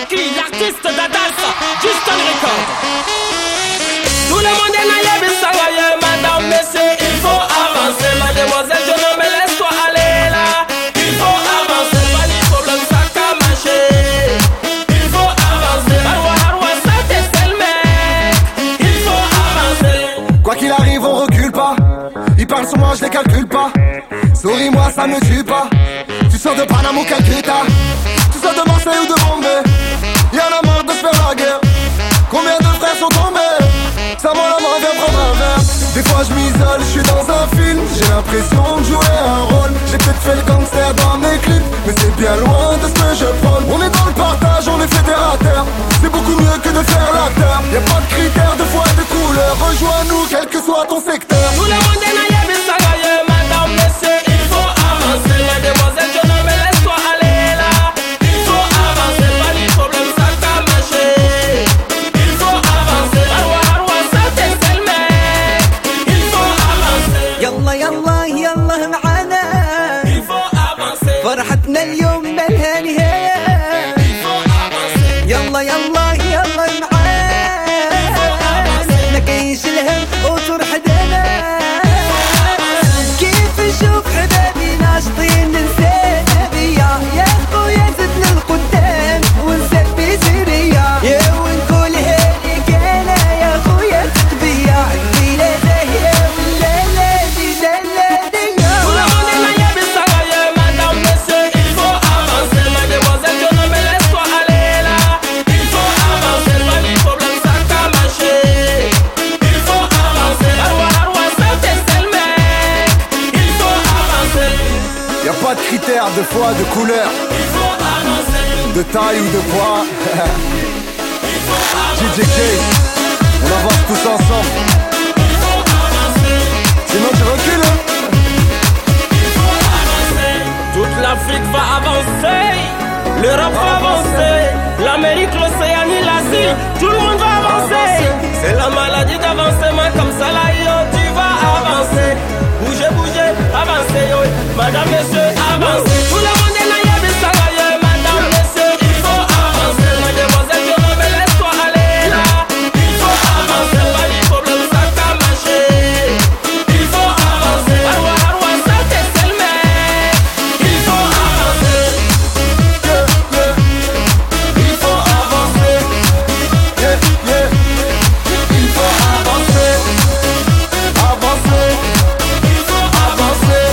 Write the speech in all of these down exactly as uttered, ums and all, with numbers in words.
qui, l'artiste d'Adas, Justin Record. Tout le monde est naïf et sangaye, madame, messieurs, il faut avancer. Mademoiselle, jeune homme, laisse-toi aller là. Il faut avancer, pas les problèmes, ça qu'a marché. Il faut avancer, Harwa Harwa, ça t'est le mec. Il faut avancer. Quoi qu'il arrive, on recule pas. Ils parlent sur moi, je les calcule pas. Souris-moi, ça me tue pas. Tu sors de Panama ou Calcutta. Tu sors de Marseille ou de Bombay. Y'en a marre de se faire la guerre. Combien de frères sont tombés? Ça m'en la main, viens prendre un verre. Des fois je m'isole, je suis dans un film. J'ai l'impression de jouer un rôle. J'ai peut-être fait le gangster dans mes clips, mais c'est bien loin de ce que je prône. On est dans le partage, on est fédérateur. C'est beaucoup mieux que de faire l'acteur. Y'a pas de critères de foi et de couleur. Rejoins-nous quel que soit ton secteur. Tout le monde est naïf et sangaye, madame, messieurs, il faut avancer. Mademoiselle, jeune homme, laisse-toi aller là. Il faut avancer, pas les problèmes, ça qu'a marché. Il faut avancer, Harwa Harwa, ça t'est le mec. Il faut avancer. يلا يلا يلا معانا. Il faut avancer. فرحتنا اليوم مالها نهاية. Il faut avancer. يلا يلا يلا معانا. ما كاينش الهم وتروح حدانا. كيف نشوف حبابي ناشطين ننسى بيا. يا خويا زدنا القدام ونسبي سيريا. يا ونقول هاليك انا يا خويا تقبيا. الليلة زاهية والليلة دي ليلة ديا. Tout le monde est naïf et sangaye, madame, messieurs, il faut avancer. Mademoiselle, jeune homme, laisse-toi aller là. Il faut avancer, pas les problèmes, ça qu'a marché. Il faut avancer, Harwa Harwa, ça t'est le mec. Il faut avancer. Y'a pas de critères de foi, de couleur, Il faut avancer. de taille ou de poids. Il faut J avancer. J K, on avance tous ensemble. Il faut avancer. Sinon tu recules hein. Il faut avancer. Toute l'Afrique va avancer. L'Europe va avancer. L'Amérique, l'Océanie, l'Asie, tout le monde va avancer. C'est la maladie d'avancer, mais comme ça là, yo, tu vas avancer. Bougez, bougez, avancez, yo. Madame, messieurs, avancez. Tout le monde est naïf et sangaye, madame, messieurs, il faut avancer. Mademoiselle, jeune homme, laisse-toi aller là. Il faut avancer, pas les problèmes, ça qu'a marché. Il faut avancer, Harwa Harwa, ça t'est le mec. Il faut avancer. Yeah, yeah. Il faut avancer. Yeah, yeah. Il faut avancer. Avancer. Il faut Avancer.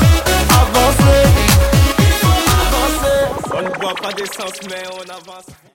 Avancer. avancer. On ne voit pas d'essence, mais on avance.